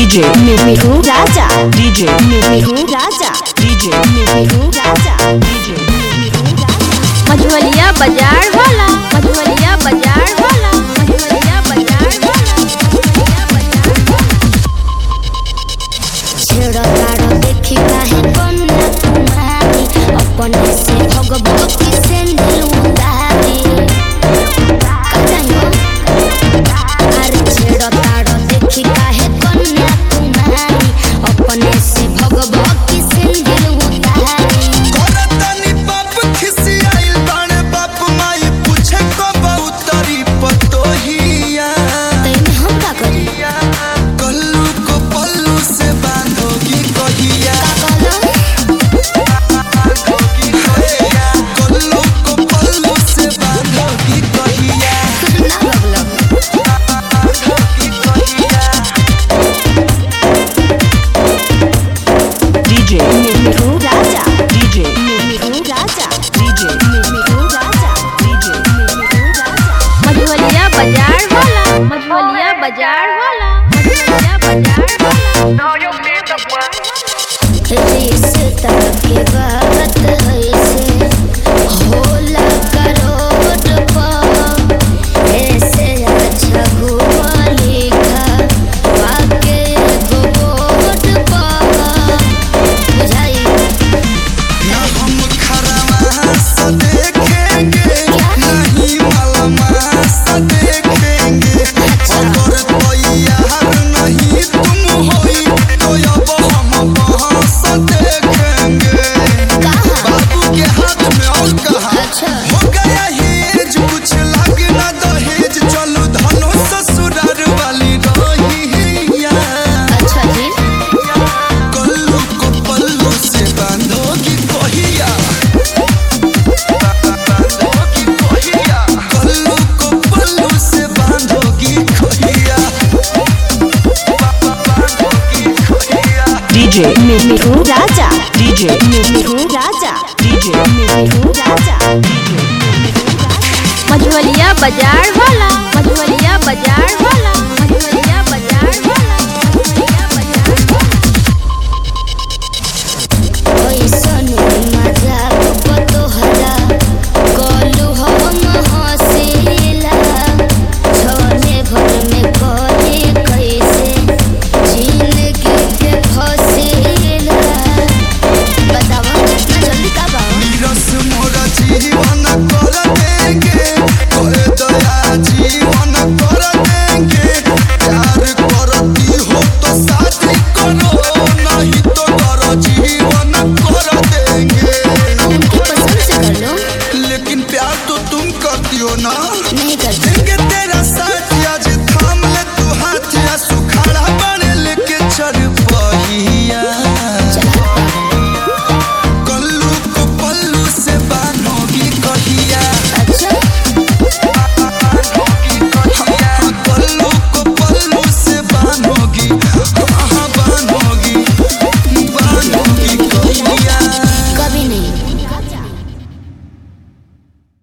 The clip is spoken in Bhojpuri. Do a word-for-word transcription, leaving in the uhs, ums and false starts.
DJ Mithu Raja, DJ Mithu Raja, DJ Mithu Raja, DJ Mithu Raja. Majholiya बाजार वाला, मझोलिया बाजार वाला, मझोलिया बाजार वाला, मझोलिया बाजार वाला। छेड़ा तारा देखी काहे कन्या तुम्हारी, अपने से भगवती से उतारी। अरे छेड़ा तारा देखी काहे कन्या तुम्हारी, अपने से भगवती से उतारी। करतनी बाप खिसी आइल बाणे बाप माई पूछे कब उतरी पतोहिया। तैने हम का करी? कल्लू को पल्लू से बांधोगी कहिया। कल्लू को पल्लू से बांधोगी कहिया। ना लगलग बांधोगी कहिया। DJ Mithu Raja, DJ Mithu Raja, DJ Mithu Raja, DJ Mithu Raja. Majholiya बाजार वाला, मझोलिया बाजार वाला, मझोलिया बाजार वाला। रिश्ता के बात ऐसे होला करोड़ पर, ऐसे अच्छा हुआ लिखा वाके एगो बोर्ड पर। बुझाई ना हम खरमास देखेंगे, नहीं मलमास देखेंगे। अगर तैयार नहीं तुम होई तो अब हम बहस देखेंगे। बाबू के हाथ में और कहा अच्छा। हो गया हेज, कुछ लाग ना दहेज। चलो धनो ससुरार वाली रहिया। अच्छा जी कल्लू को पल्लू से बांधोगी कहिया। बांधोगी कहिया। कल्लू को पल्लू से बांधोगी कहिया। बांधोगी कहिया। DJ Mithu Raja, DJ Mithu Raja, DJ Mithu Raja, DJ Mithu Raja. Majholiya बाजार वाला, मझोलिया बाजार वाला।